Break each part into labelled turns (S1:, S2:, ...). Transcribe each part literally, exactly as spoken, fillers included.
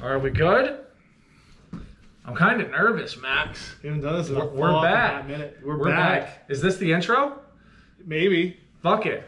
S1: Are we good? I'm kind of nervous, Max.
S2: We haven't done this in
S1: We're,
S2: a
S1: we're back.
S2: minute. We're,
S1: We're
S2: back.
S1: back. Is this the intro?
S2: Maybe.
S1: Fuck it.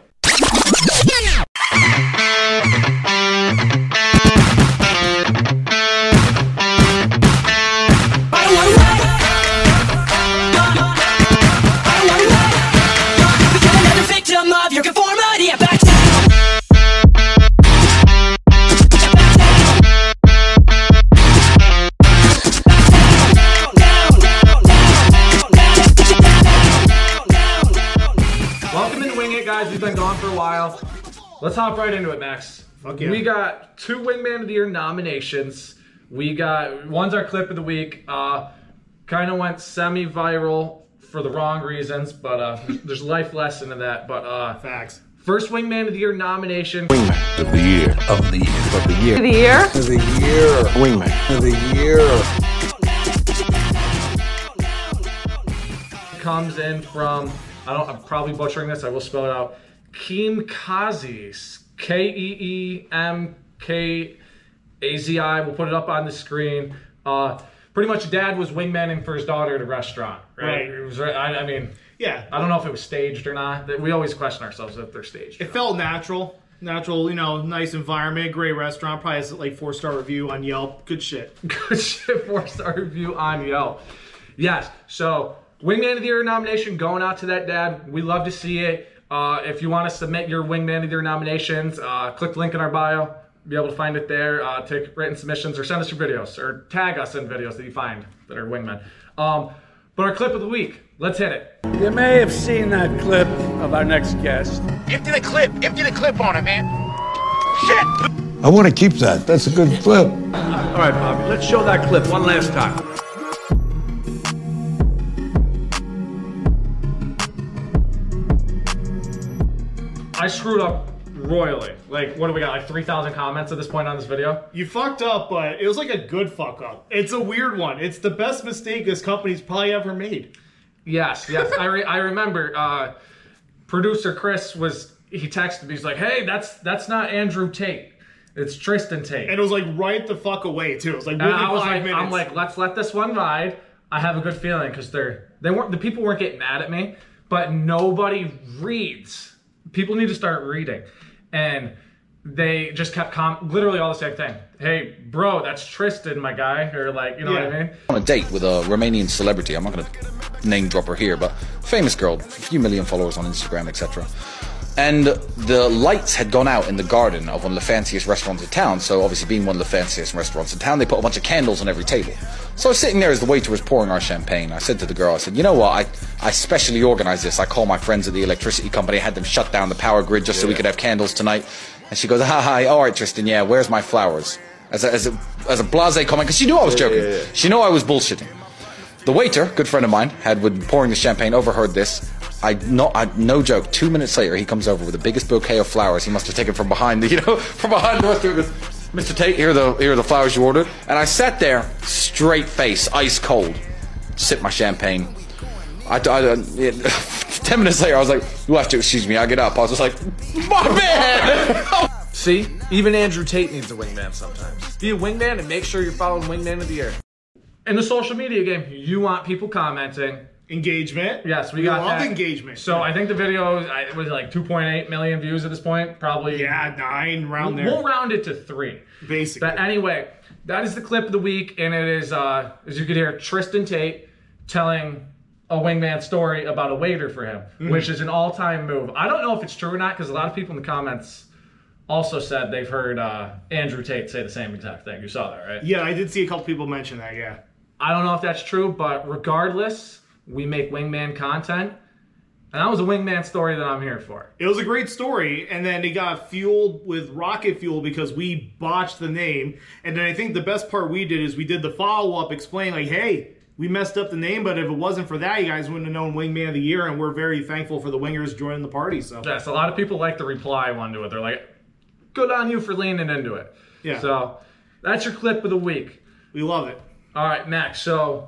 S1: We've been gone for a while. Let's hop right into it, Max.
S2: Fuck yeah.
S1: We got two Wingman of the Year nominations. We got, one's our clip of the week. Uh, kind of went semi-viral for the wrong reasons, but uh, there's a life lesson in that. But uh,
S2: facts.
S1: First Wingman of the Year nomination.
S3: Wingman of the Year. Of the Year. Of the Year.
S4: Of the Year.
S3: Of the Year. Wingman of the
S1: Year. Comes in from, I don't, I'm probably butchering this, I will spell it out. Keem Kazi, K E E M K A Z I. We'll put it up on the screen. Uh, pretty much dad was wingmaning for his daughter at a restaurant, right?
S2: Right.
S1: It was, I, I mean,
S2: yeah.
S1: I don't know if it was staged or not. We always question ourselves if they're staged.
S2: It felt natural. Natural, you know, nice environment, great restaurant. Probably has like four-star review on Yelp. Good shit.
S1: Good shit, four-star review on Yelp. Yes, so Wingman of the Year nomination going out to that dad. We love to see it. Uh, if you want to submit your Wingman of the Year nominations, uh, click the link in our bio. Be able to find it there. Uh, take written submissions or send us your videos or tag us in videos that you find that are Wingman. Um, but our clip of the week, let's hit it.
S5: You may have seen that clip of our next guest.
S6: Empty the clip. Empty the clip on it, man. Shit.
S3: I want to keep that. That's a good clip.
S5: All right, Bobby, let's show that clip one last time.
S1: I screwed up royally. Like, what do we got? Like three thousand comments at this point on this video?
S2: You fucked up, but it was like a good fuck up. It's a weird one. It's the best mistake this company's probably ever made.
S1: Yes, yes. I, re I remember uh, producer Chris was, he texted me, he's like, hey, that's that's not Andrew Tate. It's Tristan Tate.
S2: And it was like right the fuck away, too. It was like
S1: within
S2: five
S1: like,
S2: minutes.
S1: I'm like, let's let this one ride. I have a good feeling because they're, they weren't, the people weren't getting mad at me, but nobody reads. People need to start reading. And they just kept com literally all the same thing. Hey, bro, that's Tristan, my guy. Or like, you know
S2: yeah.
S1: what I mean?
S7: On a date with a Romanian celebrity. I'm not going to name drop her here, but famous girl, a few million followers on Instagram, et cetera. And the lights had gone out in the garden of one of the fanciest restaurants in town. So obviously being one of the fanciest restaurants in town, they put a bunch of candles on every table. So I was sitting there as the waiter was pouring our champagne. I said to the girl, I said, you know what, I, I specially organized this. I called my friends at the electricity company, I had them shut down the power grid just yeah. so we could have candles tonight. And she goes, hi, hi, all right, Tristan, yeah, where's my flowers? As a, as a, as a blasé comment, because she knew I was joking. Yeah, yeah, yeah. She knew I was bullshitting. The waiter, good friend of mine, had been pouring the champagne, overheard this. I no, I, no joke, two minutes later, he comes over with the biggest bouquet of flowers. He must have taken from behind the, you know, from behind the restaurant. Mister Tate, here are the, here are the flowers you ordered. And I sat there, straight face, ice cold, sip my champagne. I, I, it, ten minutes later, I was like, you have to excuse me, I get up. I was just like, my man!
S1: See, even Andrew Tate needs a wingman sometimes. Be a wingman and make sure you're following Wingman of the Year. In the social media game, you want people commenting.
S2: Engagement.
S1: Yes, we,
S2: we
S1: got
S2: love
S1: that.
S2: engagement.
S1: So I think the video it was like two point eight million views at this point. Probably.
S2: Yeah, nine, round there.
S1: We'll round it to three.
S2: Basically.
S1: But anyway, that is the clip of the week, and it is, uh, as you could hear, Tristan Tate telling a wingman story about a waiter for him, mm-hmm. which is an all-time move. I don't know if it's true or not, because a lot of people in the comments also said they've heard uh, Andrew Tate say the same exact thing. You saw that, right?
S2: Yeah, I did see a couple people mention that, yeah.
S1: I don't know if that's true, but regardless, we make wingman content. And that was a wingman story that I'm here for.
S2: It was a great story, and then it got fueled with rocket fuel because we botched the name. And then I think the best part we did is we did the follow-up explaining, like, hey, we messed up the name, but if it wasn't for that, you guys wouldn't have known Wingman of the Year, and we're very thankful for the wingers joining the party. So
S1: yes, a lot of people like the reply one to it. They're like, good on you for leaning into it.
S2: Yeah.
S1: So that's your clip of the week.
S2: We love it.
S1: All right, Max, so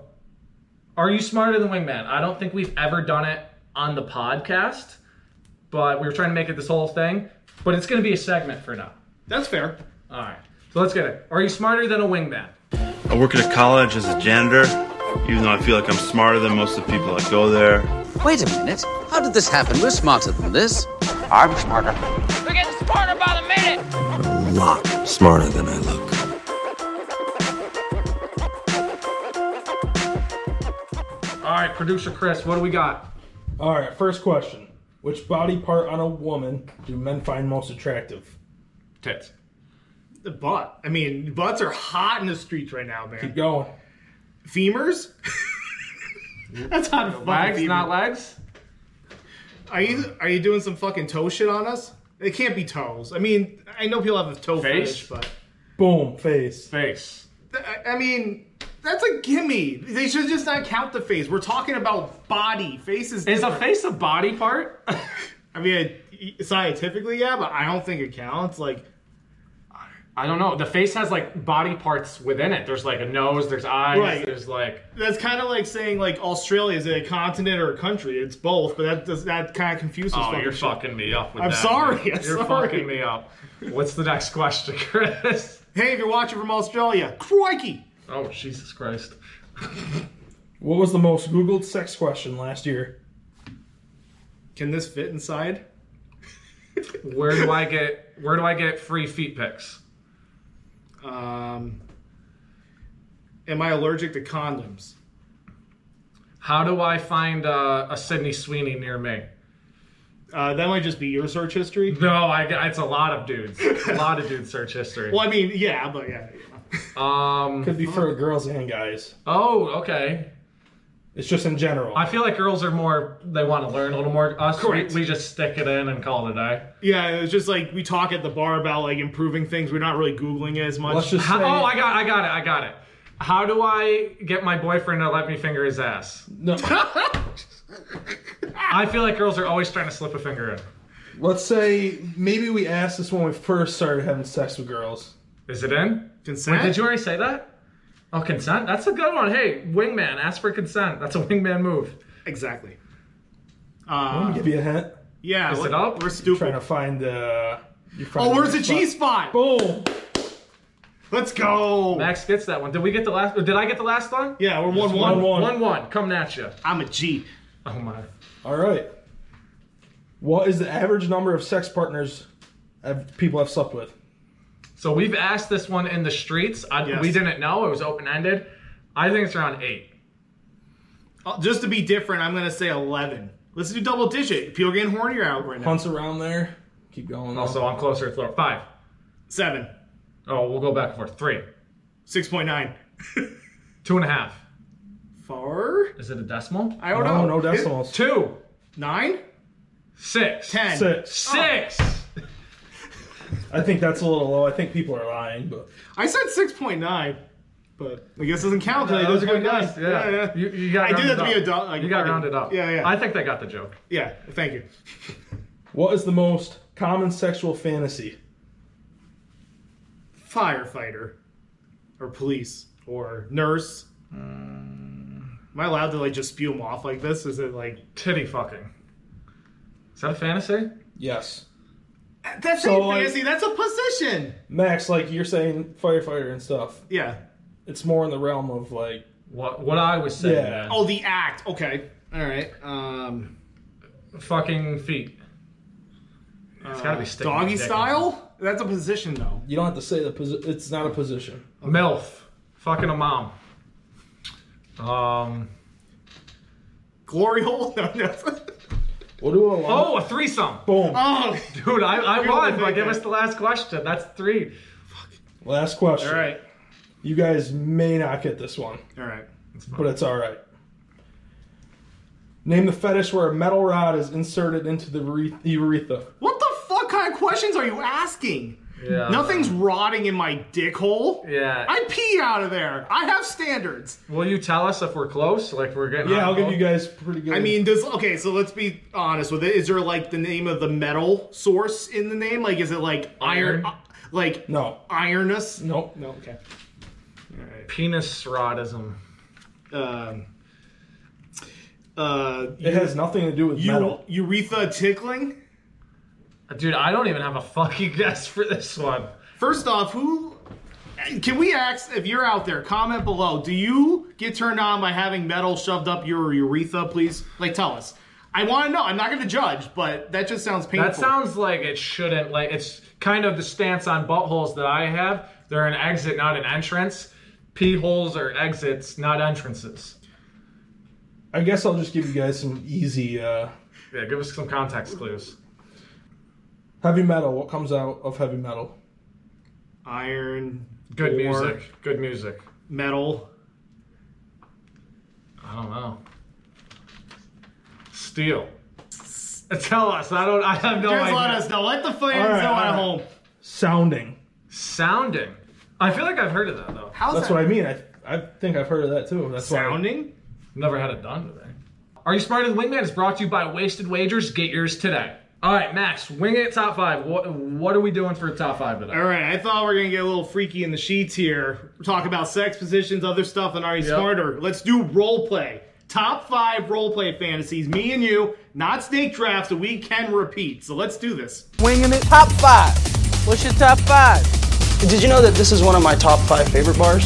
S1: are you smarter than Wingman? I don't think we've ever done it on the podcast, but we were trying to make it this whole thing, but it's going to be a segment for now.
S2: That's fair.
S1: All right. So So let's get it. Are you smarter than a wingman?
S4: I work at a college as a janitor, even though I feel like I'm smarter than most of the people that go there.
S8: Wait a minute. How did this happen? We're smarter than this.
S6: I'm smarter. We're getting smarter by the minute.
S3: A lot smarter than I look.
S1: All right, producer Chris, what do we got?
S9: All right, first question. Which body part on a woman do men find most attractive?
S1: Tits.
S2: The butt. I mean, butts are hot in the streets right now, man.
S9: Keep going.
S2: Femurs? That's hot. Fucking
S1: Legs,
S2: femur.
S1: not legs?
S2: Are you are you doing some fucking toe shit on us? It can't be toes. I mean, I know people have a toe
S1: Face?
S2: fetish, but
S9: Boom, face.
S1: Face.
S2: I, I mean, that's a gimme. They should just not count the face. We're talking about body. Face is
S1: Is a
S2: different.
S1: face a body part?
S2: I mean, scientifically, yeah, but I don't think it counts. Like,
S1: I don't know. The face has like body parts within it. There's like a nose, there's eyes,
S2: Right.
S1: there's like...
S2: that's kind of like saying like Australia is a continent or a country. It's both, but that does that kind of confuses.
S1: Oh,
S2: fucking
S1: you're
S2: shit.
S1: fucking me up with
S2: I'm
S1: that.
S2: sorry,
S1: man.
S2: I'm
S1: You're
S2: sorry.
S1: fucking me up. What's the next question, Chris?
S2: Hey, if you're watching from Australia, crikey!
S1: Oh, Jesus Christ.
S9: What was the most Googled sex question last year?
S2: Can this fit inside?
S1: Where do I get where do I get free feet pics?
S2: Um, am I allergic to condoms?
S1: How do I find uh, a Sydney Sweeney near me?
S2: Uh, that might just be your search history.
S1: No, I, it's a lot of dudes. A lot of dudes search history.
S2: Well, I mean, yeah, but yeah.
S1: Um.
S9: Could be for girls and guys.
S1: Oh, okay.
S9: It's just in general.
S1: I feel like girls are more, they want to learn a little more. Us, we,
S2: Correct.
S1: we just stick it in and call it a day.
S2: Yeah, it was just like we talk at the bar about like improving things. We're not really Googling it as much.
S9: Let's just
S1: How,
S9: say,
S1: oh, I got I got it. I got it. How do I get my boyfriend to let me finger his ass?
S9: no.
S1: I feel like girls are always trying to slip a finger in.
S9: Let's say maybe we asked this when we first started having sex with girls.
S1: Is it in?
S2: Consent?
S1: Wait, did you already say that? Oh, consent? That's a good one. Hey, wingman, ask for consent. That's a wingman move.
S2: Exactly.
S9: Let me
S2: Uh,
S9: give you a hint.
S2: yeah.
S1: Is
S2: what-
S1: it up?
S2: We're
S9: Trying
S2: stupid.
S9: to find the. you're
S2: Oh,
S9: finding
S2: where's the
S9: right
S2: G spot?
S9: Boom.
S2: Let's go.
S1: Max gets that one. Did we get the last? Did I get the last one?
S2: Yeah, we're one
S9: one,
S2: one.
S9: one.
S1: One one. Coming at you.
S2: I'm a G.
S1: Oh my.
S9: All right. What is the average number of sex partners have, people have slept with?
S1: So we've asked this one in the streets. I,
S2: Yes.
S1: We didn't know. It was open ended. I think it's around eight.
S2: Uh, just to be different, I'm gonna say eleven. Let's do double digit. People are getting hornier out right now.
S9: Hunts around there. Keep going.
S1: Also, I'm closer to floor. Five.
S2: Seven.
S1: Oh, we'll go back and forth. Three.
S2: Six point nine.
S1: Two and a half.
S2: Four.
S1: Is it a decimal?
S2: I don't
S9: no,
S2: know.
S9: no decimals.
S1: Two.
S2: Nine.
S1: Six.
S2: Ten.
S9: Six.
S1: Six.
S9: I think that's a little low. I think people are lying, but
S2: I said six point nine, but I guess it doesn't count.
S1: Yeah,
S2: It
S1: that was a
S2: doesn't
S1: good
S2: count.
S1: guess. Yeah.
S2: yeah, yeah.
S1: You, you got
S2: I did
S1: rounded
S2: that to be
S1: up.
S2: a dog. Like,
S1: You got
S2: fucking-
S1: rounded up.
S2: Yeah, yeah.
S1: I think they got the joke.
S2: Yeah. Thank you.
S9: what is the most common sexual fantasy?
S2: Firefighter, or police, or nurse. Am I allowed to like just spew them off like this? Is it like
S1: Titty fucking. Is that a fantasy?
S9: Yes.
S2: that's
S9: So,
S2: ain't
S9: like-
S2: fantasy? That's a position.
S9: Max, like you're saying firefighter and stuff.
S2: Yeah.
S9: It's more in the realm of like,
S1: What what I was saying.
S9: Yeah.
S1: man.
S2: Oh, the act. Okay. All right. Um,
S1: Fucking feet. It's gotta be sticking
S2: doggy
S1: my dick in.
S2: style. That's a position though.
S9: you don't have to say the posi- it's not a position.
S1: MILF. Fucking a mom. Um.
S2: Glory hole. No, no.
S9: We'll do a long.
S1: Oh, a threesome.
S9: Boom.
S2: Oh.
S1: Dude, I, I
S2: You're
S1: won,
S2: the
S1: but
S2: big
S1: give
S2: guy.
S1: us the last question. That's three.
S9: Last question.
S2: All right.
S9: You guys may not get this one,
S2: All right.
S9: but it's all right. Name the fetish where a metal rod is inserted into the ure- urethra.
S2: What the fuck kind of questions are you asking?
S1: Yeah.
S2: Nothing's rotting in my dick hole.
S1: Yeah.
S2: I pee out of there. I have standards.
S1: Will you tell us if we're close? Like we're getting.
S9: Yeah,
S1: on
S9: I'll give
S1: both?
S9: you guys pretty good.
S2: I mean, does okay? So let's be honest with it. Is there like the name of the metal source in the name? Like, is it like iron?
S1: Iron?
S2: uh, like
S9: no,
S2: ironous?
S9: nope.
S2: No. Okay.
S1: Penis rodism.
S2: Um. Uh.
S9: It has nothing to do with
S2: u-
S9: metal.
S2: urethra tickling.
S1: Dude, I don't even have a fucking guess for this one.
S2: First off, who Can we ask, if you're out there, comment below, do you get turned on by having metal shoved up your urethra, please? Like, tell us. I want to know. I'm not going to judge, but that just sounds painful.
S1: That sounds like it shouldn't. Like, it's kind of the stance on buttholes that I have. They're an exit, not an entrance. Pee holes are exits, not entrances.
S9: I guess I'll just give you guys some easy... Uh,
S1: yeah, give us some context clues.
S9: Heavy metal. What comes out of heavy metal?
S2: Iron.
S1: Good
S2: ore,
S1: music. Good music.
S2: Metal.
S1: I don't know. Steel. Tell us. I don't. I have no
S2: Just
S1: idea.
S2: let us know. Let the fans
S9: All right,
S2: know
S9: all
S2: at
S9: right.
S2: home.
S9: Sounding.
S1: Sounding. I feel like I've heard of that though.
S2: How's
S9: That's
S2: that?
S9: what I mean. I I think I've heard of that too. That's
S2: Sounding?
S1: Never had it done today. Are You Smarter Than Wingman is brought to you by Wasted Wagers. Get yours today. All right, Max. Wing it top five. What What are we doing for top five today?
S2: All right, I thought we were going to get a little freaky in the sheets here. We're talking about sex positions, other stuff, and Are You
S1: Yep.
S2: Smarter? Let's do role play. Top five role play fantasies. Me and you, not snake draft, so we can repeat. So let's do this.
S10: Winging it. Top five. What's your top five? Did you know that this is one of my top five favorite bars?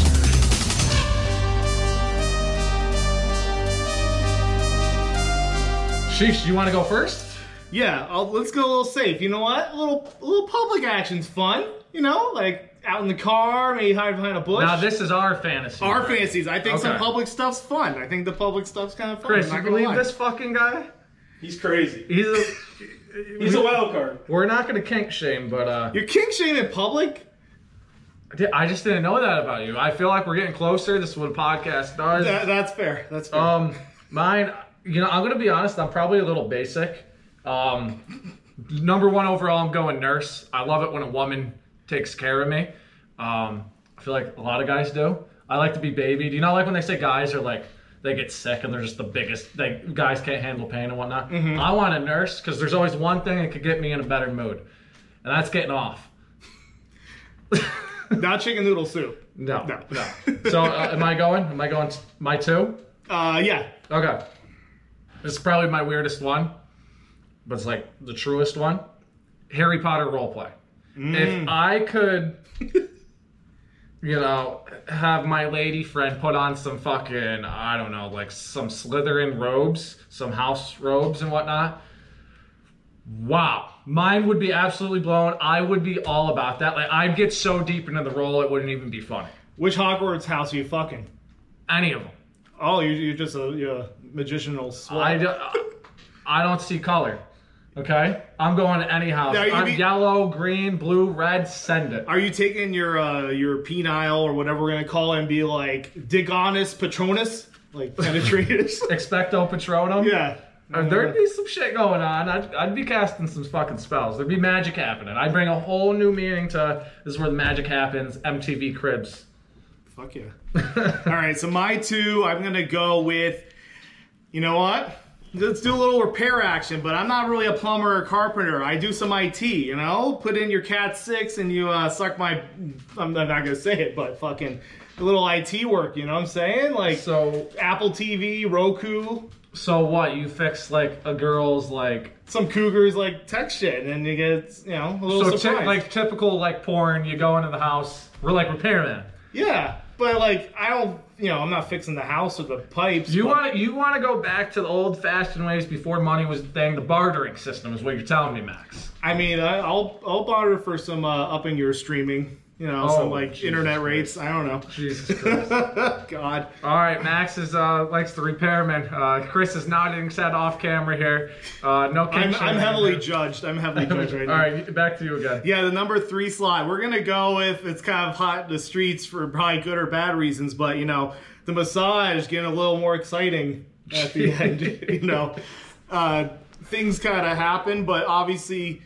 S1: Sheesh, you want to go first?
S2: Yeah, I'll, let's go a little safe. You know what? A little, a little public action's fun. You know, like out in the car, maybe hide behind a bush.
S1: Now this is our fantasy.
S2: Our
S1: right?
S2: fantasies. I think some
S1: Okay.
S2: public stuff's fun. I think the public stuff's kind of fun.
S1: Chris,
S2: I'm
S1: you
S2: not gonna
S1: believe
S2: lie.
S1: this fucking guy?
S9: He's crazy.
S1: He's a
S9: He's a wild card.
S1: We're not gonna kink shame, but uh,
S2: You're kink shaming in public?
S1: I just didn't know that about you. I feel like we're getting closer. This is what a podcast does.
S2: That, that's fair. That's fair.
S1: Um, mine, you know, I'm gonna be honest. I'm probably a little basic. Um, number one overall, I'm going nurse. I love it when a woman takes care of me. Um, I feel like a lot of guys do. I like to be babied. You know, like when they say guys are like they get sick and they're just the biggest. They guys can't handle pain and whatnot.
S2: Mhm.
S1: I want a nurse because there's always one thing that could get me in a better mood, and that's getting off.
S2: Not chicken noodle soup.
S1: No,
S2: No.
S1: no. So uh, am I going? Am I going t- my two?
S2: Uh, yeah.
S1: Okay. This is probably my weirdest one, but it's like the truest one. Harry Potter roleplay.
S2: Mm.
S1: If I could, you know, have my lady friend put on some fucking, I don't know, like some Slytherin robes, some house robes and whatnot. Wow. Mine would be absolutely blown. I would be all about that. Like, I'd get so deep into the role, it wouldn't even be funny.
S2: Which Hogwarts house are you fucking?
S1: Any of them.
S2: Oh, you're, you're just a, you're a magicianal swat.
S1: I, do, I don't see color. Okay? I'm going to any house.
S2: Now, you
S1: I'm
S2: be-
S1: yellow, green, blue, red, send it.
S2: Are you taking your uh, your penile or whatever we're gonna call it and be like Digonus Patronus, like penetrators?
S1: Expecto Patronum?
S2: Yeah.
S1: Uh, there'd be some shit going on. I'd, I'd be casting some fucking spells. There'd be magic happening. I'd bring a whole new meaning to this is where the magic happens. M T V Cribs.
S2: Fuck yeah. All right, so my two, I'm gonna go with. You know what? Let's do a little repair action, but I'm not really a plumber or carpenter. I do some I T, you know? Put in your Cat six and you uh, suck my... I'm not going to say it, but fucking a little I T work, you know what I'm saying? Like
S1: so
S2: Apple T V, Roku.
S1: So what? You fix like a girl's like...
S2: Some cougars like text shit and you get, you know, a little
S1: so
S2: surprise.
S1: ty- like typical like porn, you go into the house. We're like repairman.
S2: Yeah, but like I don't, you know, I'm not fixing the house or the pipes.
S1: You
S2: but-
S1: want to you want to go back to the old-fashioned ways before money was a thing. The bartering system is what you're telling me, Max.
S2: I mean, I, I'll I'll barter for some uh, up in your streaming, you know,
S1: Oh,
S2: some like
S1: Jesus
S2: internet
S1: Christ.
S2: rates. I don't know.
S1: Jesus Christ.
S2: God.
S1: All right, Max is uh, likes the repairman. Uh, Chris is nodding his head off camera here. Uh, no
S2: I'm,
S1: kink
S2: I'm
S1: shaming
S2: heavily
S1: here.
S2: judged. I'm heavily judged right
S1: All
S2: now.
S1: right, back to you again.
S2: Yeah, the number three slot. We're gonna go with it's kind of hot in the streets for probably good or bad reasons, but you know, the massage getting a little more exciting at the end. You know, uh, things kind of happen, but obviously,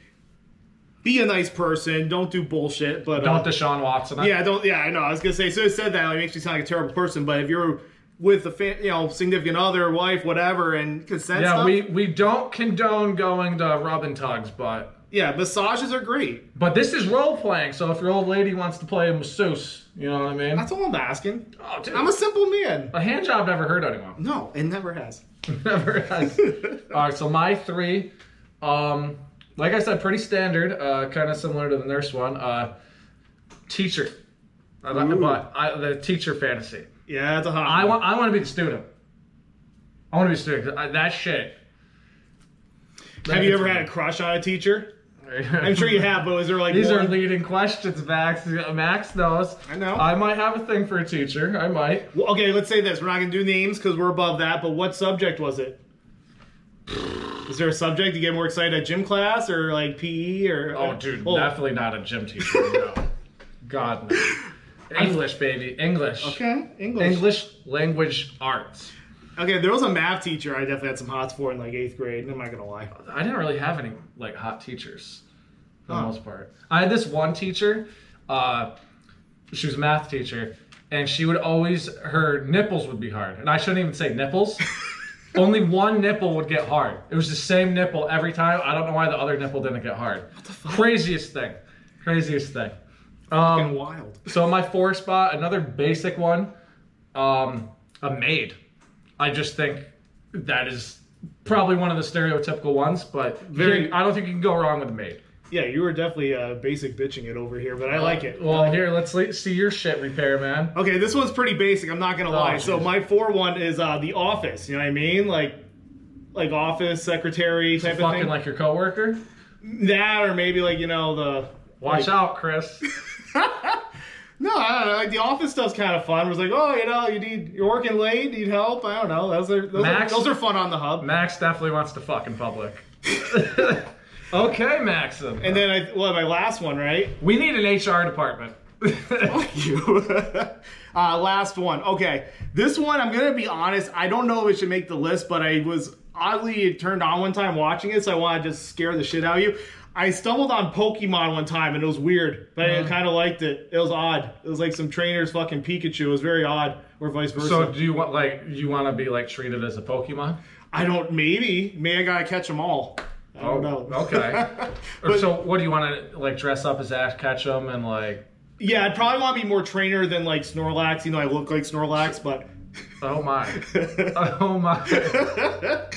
S2: be a nice person. Don't do bullshit. But
S1: Don't
S2: uh,
S1: Deshaun Watson. it.
S2: yeah, don't. Yeah, I know. I was gonna say. So it said that like, it makes you sound like a terrible person. But if you're with a fa- you know significant other, wife, whatever, and consent
S1: Yeah,
S2: stuff,
S1: we, we don't condone going to rub and tugs, but
S2: yeah, massages are great.
S1: but this is role playing. So if your old lady wants to play a masseuse, you know what I mean?
S2: That's all I'm asking.
S1: Oh, dude,
S2: I'm a simple man.
S1: a hand job never hurt anyone.
S2: No, it never has.
S1: Never has. All right, so my three, um, like I said, pretty standard, uh, kind of similar to the nurse one. Uh, teacher. I like, but I, the teacher fantasy.
S2: Yeah, that's a hot.
S1: I want. I want to be the student. I want to be a student. I, that shit.
S2: Have you ever had a crush on a teacher? I'm sure you have, but is there like
S1: these
S2: one?
S1: are leading questions, Max? Max knows.
S2: I know.
S1: I might have a thing for a teacher. I might.
S2: Well, okay, let's say this. We're not gonna do names because we're above that. But what subject was it? Is there a subject you get more excited at gym class or like P E or?
S1: Oh, dude,
S2: oh.
S1: definitely not a gym teacher. No. God no. English, baby, English.
S2: Okay, English.
S1: English language arts.
S2: Okay, there was a math teacher I definitely had some hots for in like eighth grade. I'm not gonna lie.
S1: I didn't really have any like hot teachers for
S2: Huh.
S1: the most part. I had this one teacher. Uh, she was a math teacher, and she would always her nipples would be hard, and I shouldn't even say nipples. Only one nipple would get hard. It was the same nipple every time. I don't know why the other nipple didn't get hard. What the fuck? Craziest thing. Craziest thing. Um,
S2: Fucking wild.
S1: So my four spot, another basic one, um, a maid. I just think that is probably one of the stereotypical ones, but
S2: Very-
S1: I don't think you can go wrong with a maid.
S2: Yeah, you were definitely uh, basic bitching it over here, but I like it.
S1: Well, here, let's le- see your shit repair, man.
S2: Okay, this one's pretty basic. I'm not gonna
S1: Oh,
S2: lie. So
S1: jeez.
S2: my four one is uh, the office. You know what I mean? Like, like office secretary type of
S1: Fucking
S2: thing.
S1: like your coworker.
S2: That, or maybe like you know the.
S1: Watch
S2: like,
S1: out, Chris.
S2: No, I don't know. Like the office stuff's kind of fun. It was like, oh, you know, you need you're working late, need help. I don't know. Those are those,
S1: Max-
S2: are, those are fun on the hub.
S1: Max definitely wants to fuck in public. Okay, Maxim.
S2: And then I, well, my last one, right?
S1: We need an H R department.
S2: Fuck you. uh, last one. Okay, this one I'm gonna be honest. I don't know if it should make the list, but I was oddly turned on one time watching it, so I want to just scare the shit out of you. I stumbled on Pokemon one time and it was weird, but I kind of liked it. It was odd. It was like some trainers fucking Pikachu. It was very odd, or vice versa.
S1: So do you want like you want to be like treated as a Pokemon?
S2: I don't. Maybe. Maybe I gotta catch them all. I don't know.
S1: Okay. Or
S2: But-
S1: so what do you want to like dress up as Ash Ketchum and like?
S2: Yeah, I'd probably want to be more trainer than like Snorlax. You know, I look like Snorlax, but.
S1: Oh my. Oh my.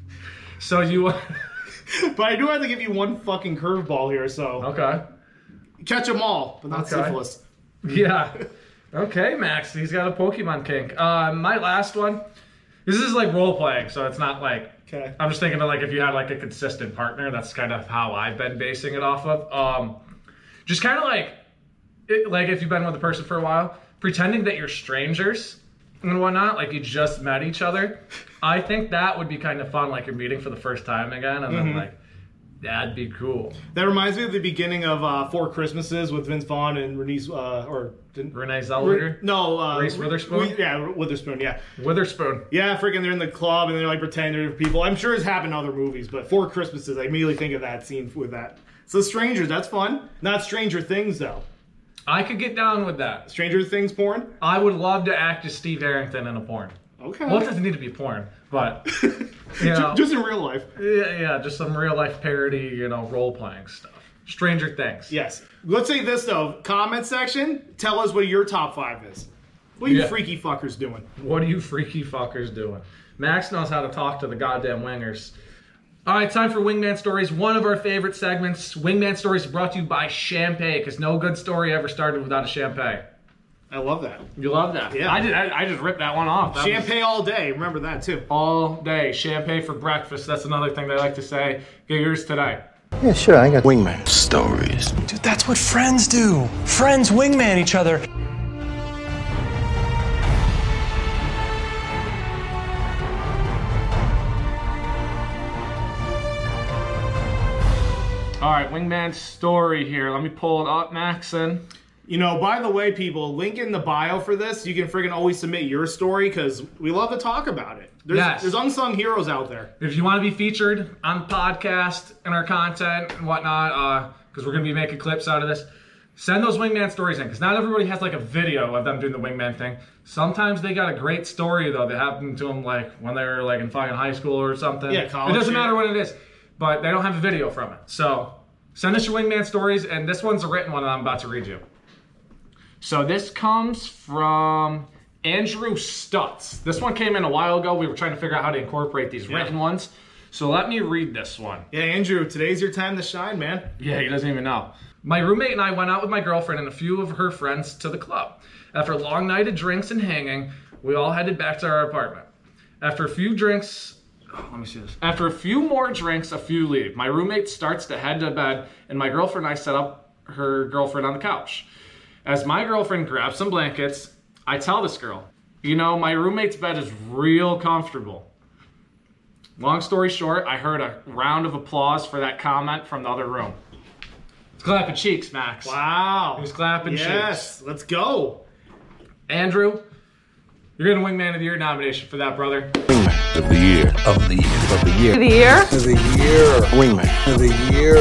S1: So you.
S2: But I do have to give you one fucking curveball here, so.
S1: Okay.
S2: Catch them all, but not
S1: Okay.
S2: syphilis.
S1: Yeah. Okay, Max. He's got a Pokemon kink. Uh, my last one. This is like role playing, so it's not like.
S2: Okay.
S1: I'm just thinking of like if you had like a consistent partner. That's kind of how I've been basing it off of. Um, just kind of like, it, like if you've been with a person for a while, pretending that you're strangers and whatnot, like you just met each other. I think that would be kind of fun, like you're meeting for the first time again, and then
S2: Mhm.
S1: like that'd be cool.
S2: That reminds me of the beginning of uh, Four Christmases with Vince Vaughn and Renee, uh, or didn't,
S1: Renee Zellweger?
S2: no, uh,
S1: Reese Witherspoon?
S2: we- yeah, Witherspoon, yeah.
S1: Witherspoon.
S2: Yeah, freaking they're in the club and they're like pretending they're people. I'm sure it's happened in other movies, but Four Christmases, I immediately think of that scene with that. So Strangers, that's fun. Not Stranger Things, though.
S1: I could get down with that.
S2: Stranger Things porn?
S1: I would love to act as Steve Harrington in a porn.
S2: Okay.
S1: Well, it doesn't need to be porn, but you know,
S2: Just in real life.
S1: yeah, yeah, just some real life parody, you know, role playing stuff. Stranger Things.
S2: Yes. Let's say this, though. Comment section, tell us what your top five is. What are you
S1: Yeah.
S2: freaky fuckers doing?
S1: What are you freaky fuckers doing? Max knows how to talk to the goddamn wingers. All right, time for Wingman Stories, one of our favorite segments. Wingman Stories brought to you by Champagne, because no good story ever started without a champagne.
S2: I love that.
S1: You love that?
S2: Yeah.
S1: I did. I, I just ripped that one off. That was
S2: Champagne all day. Remember that, too.
S1: all day. Champagne for breakfast. That's another thing they like to say. Get yours today.
S3: Yeah, sure, I got wingman stories.
S10: Dude, that's what friends do. Friends wingman each other.
S1: All right, Wingman Story here. Let me pull it up, Maxon.
S2: You know, by the way, people, link in the bio for this. You can friggin' always submit your story because we love to talk about it. There's,
S1: Yes.
S2: there's unsung heroes out there.
S1: If you want to be featured on the podcast and our content and whatnot, because we're going to be making clips out of this, send those Wingman stories in, because not everybody has like a video of them doing the Wingman thing. Sometimes they got a great story, though, that happened to them like when they were like in fucking high school or something.
S2: Yeah, college,
S1: It doesn't
S2: yeah.
S1: matter what it is, but they don't have a video from it. So send us your Wingman stories, and this one's a written one that I'm about to read you. So this comes from Andrew Stutz. This one came in a while ago. We were trying to figure out how to incorporate these
S2: Yeah.
S1: written ones. So let me read this one.
S2: Yeah, Andrew, today's your time to shine, man.
S1: Yeah, he doesn't even know. My roommate and I went out with my girlfriend and a few of her friends to the club. After a long night of drinks and hanging, we all headed back to our apartment. After a few drinks, oh, let me see this. After a few more drinks, a few leave. My roommate starts to head to bed, and my girlfriend and I set up her girlfriend on the couch. As my girlfriend grabs some blankets, I tell this girl, you know, my roommate's bed is real comfortable. Long story short, I heard a round of applause for that comment from the other room. It's clapping cheeks, Max.
S2: Wow.
S1: He was clapping
S2: yes,
S1: cheeks.
S2: Yes, let's go.
S1: Andrew, you're getting a Wingman of the Year nomination for that, brother.
S3: Wingman of the year. Of the year. Of the year.
S11: Of the year?
S3: Of the year. Wingman of the year.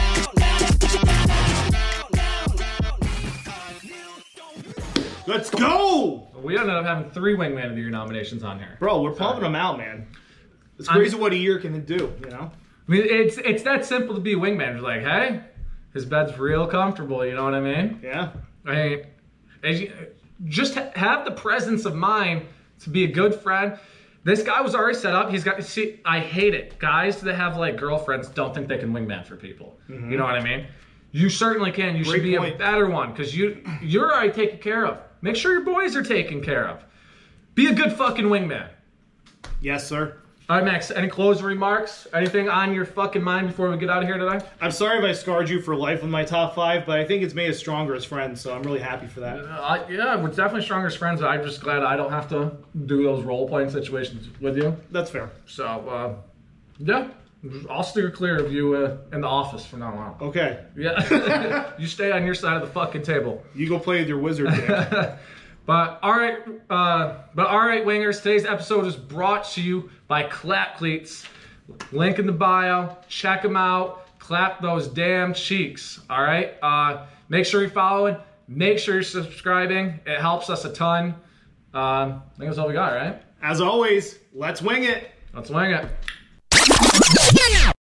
S2: Let's go!
S1: We ended up having three Wingman of the Year nominations on here.
S2: Bro, we're pumping them out, man. It's crazy I'm, what a year can do, you know?
S1: I mean, it's it's that simple to be a wingman. It's like, hey, his bed's real comfortable, you know what I mean?
S2: Yeah.
S1: I mean, as you, just ha- have the presence of mind to be a good friend. This guy was already set up. He's got, see, I hate it. Guys that have, like, girlfriends don't think they can wingman for people. Mm-hmm. You know what I mean? You certainly can. You Great should be point. a better one because you, you're already taken care of. Make sure your boys are taken care of. Be a good fucking wingman.
S2: Yes, sir.
S1: All right, Max, any closing remarks? Anything on your fucking mind before we get out of here today?
S2: I'm sorry if I scarred you for life with my top five, but I think it's made us stronger as friends, so I'm really happy for that.
S1: Uh, yeah, we're definitely stronger as friends. I'm just glad I don't have to do those role-playing situations with you.
S2: That's fair.
S1: So, uh, yeah, I'll steer clear of you uh, in the office from now on.
S2: Okay.
S1: Yeah, you stay on your side of the fucking table.
S2: You go play with your wizard dick.
S1: But all right, uh, but all right, wingers. Today's episode is brought to you by Clap Cleats. Link in the bio. Check them out. Clap those damn cheeks. All right. Uh, make sure you're following. Make sure you're subscribing. It helps us a ton. Uh, I think that's all we got, right?
S2: As always, let's wing it.
S1: Let's wing it.